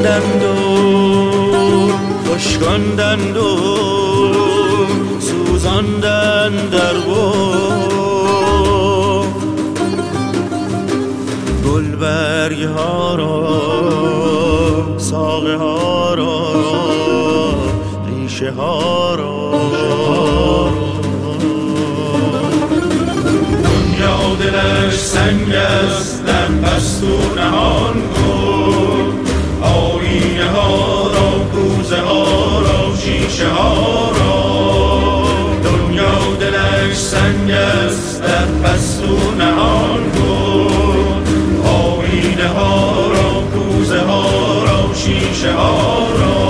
خندند و خشکاندند و سوزاندند در گلبرگ ها را، ساقه ها را، ریشه ها را. دنیا دلش سنگ است در پستو نهان کن، آینه ها را، کوزه ها را، شیشه ها را. دنیا دلش سنگ است در پستو نهان کن، آینه ها را، کوزه ها را، شیشه ها را.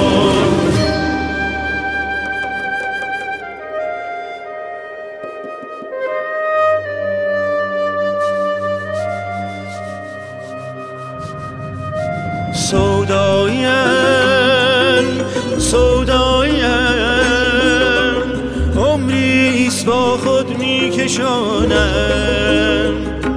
سوداییم عمریست با خود میکشانم،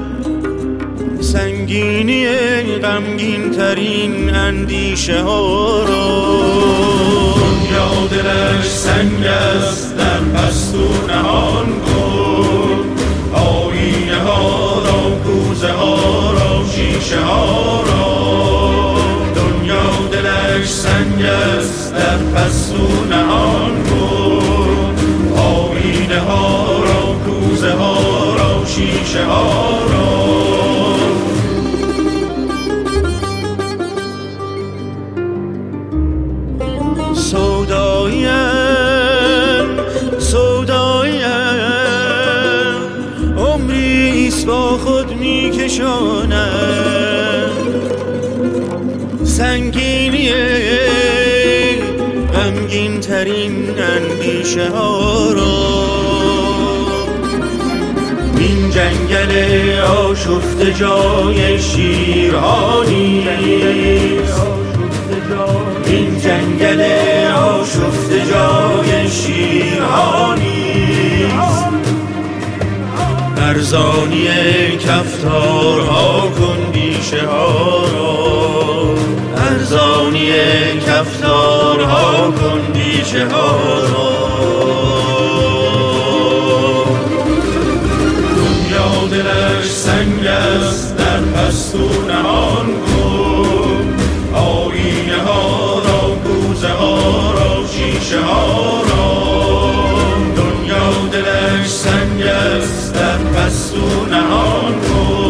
سنگینی غمگین ترین اندیشه ها را. دنیا دلش سنگ است در پستو نهان کن، آینه ها را، کوزه ها را، شیشه ها را. دلش سنگ است در پستو نهان کن، آینه ها را، کوزه ها را، شیشه ها را. سوداییم عمریست با خود میکشانم، سنگینی غمگین ترین اندیشه ها را. این جنگل آشفته جای شیرها نیست، این جنگل آشفته جای شیرها نیست. ارزانی کفتارها کن بیشه ها را، ارزانی کفتارها کن بیشه ها را. دنیا دلش سنگ است در پستو نهان کن، آینه ها را، کوزه ها را، شیشه ها را. دنیا دلش سنگ است در پستو نهان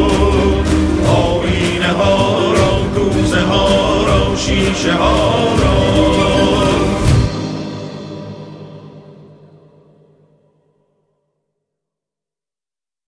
کن، آینه ها را، کوزه ها را، شیشه ها را.